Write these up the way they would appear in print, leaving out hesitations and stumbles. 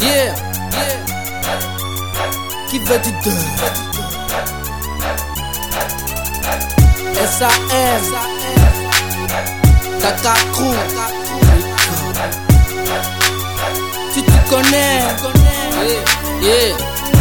Yeah. Qui veut du deux? S.A.M. Kaka Crew. Tu te connais? Yeah.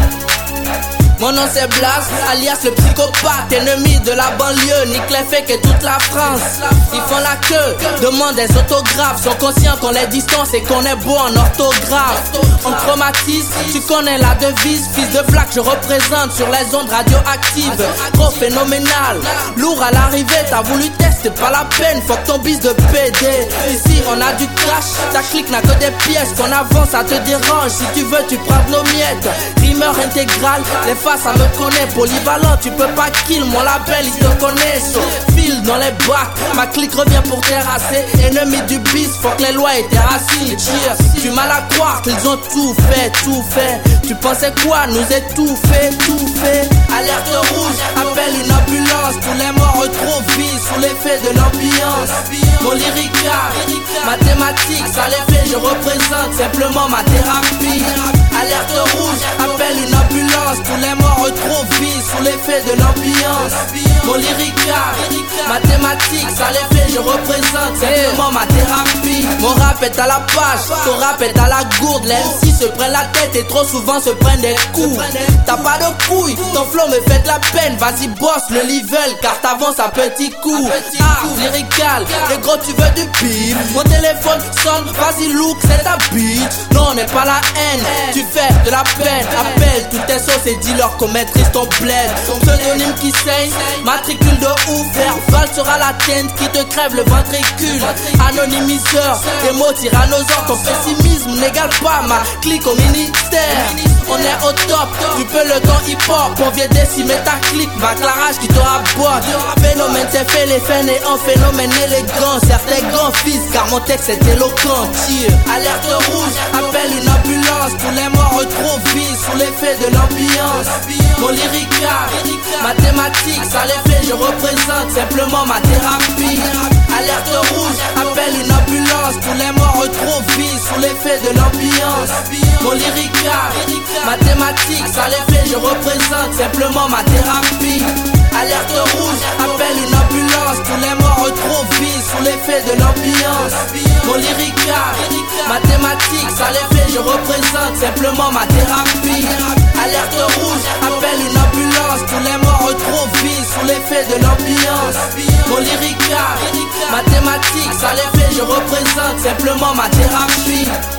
Mon nom c'est Blas, alias le psychopathe, ennemi de la banlieue, nique les faits que toute la France. Ils font la queue, demandent des autographes, sont conscients qu'on les distance et qu'on est beau en orthographe. On traumatise, tu connais la devise, fils de flaque je représente sur les ondes radioactives. Trop phénoménal, lourd à l'arrivée, t'as voulu tester, pas la peine, fuck ton bis de PD. Ici on a du cash, ta clique n'a que des pièces, qu'on avance ça te dérange, si tu veux tu prends nos miettes. Rimeur intégral, les ça me connaît, polyvalent, tu peux pas kill mon label, ils te connaissent. File dans les bacs, ma clique revient pour terrasser. Ennemi du bis, faut que les lois étaient racistes. Tu mal à croire qu'ils ont tout fait, tout fait. Tu pensais quoi, nous étouffer, tout fait. Alerte rouge, appelle une ambulance. Tous les morts retrouvent vie sous l'effet de l'ambiance. Mon lyrica, mathématiques, ça les fait, je représente simplement ma thérapie. Alerte rouge, appelle une ambulance. Tous les morts retrouvent vie sous l'effet de l'ambiance. Mon lyrica, mathématiques, ça les fait, je représente simplement ma thérapie. Mon rap est à la page, ton rap est à la gourde. Les MC se prennent la tête et trop souvent se prennent des coups. T'as pas de couilles, ton flow me fait de la peine. Vas-y boss le level car t'avances à petits coups. Lyrical, les gros tu veux du bif. Mon téléphone sonne, vas-y look c'est ta bitch. Non on n'est pas la haine, tu fais de la peine. Appelle toutes tes sauces et dis-leur qu'on maîtrise ton bled. Ton pseudonyme qui saigne, matricule de ouf. Verbal sera la tienne qui te crève le ventricule. Anonymiseur, des mots tyrannosaures. Ton pessimisme n'égale pas ma clique au ministère. On est au top, tu peux le temps hip-hop. On vient décimer ta clique, baclarage qui te rabote. Phénomène c'est fait, les faits et un phénomène élégant. Certains grands fils car mon texte est éloquent. Alerte rouge, appelle une ambulance. Tous les morts retrouvent vie sous l'effet de l'ambiance. Mon lyrica, mathématiques, ça les fait, je représente simplement ma thérapie. Alerte rouge, appelle une ambulance. Tous les morts retrouvent vie sous l'effet de l'ambiance. Mon lyrica, mathématiques, ça les fait, je représente simplement ma thérapie. Alerte rouge, appelle une ambulance. Tous les morts retrouvent vie sous l'effet de l'ambiance. Mon lyrica, mathématiques, ça les fait, je représente simplement ma thérapie. Alerte rouge, appelle une ambulance. Tous les morts retrouvent vie sous l'effet de l'ambiance. Mon lyrica, mathématiques, ça les fait, je représente simplement ma thérapie.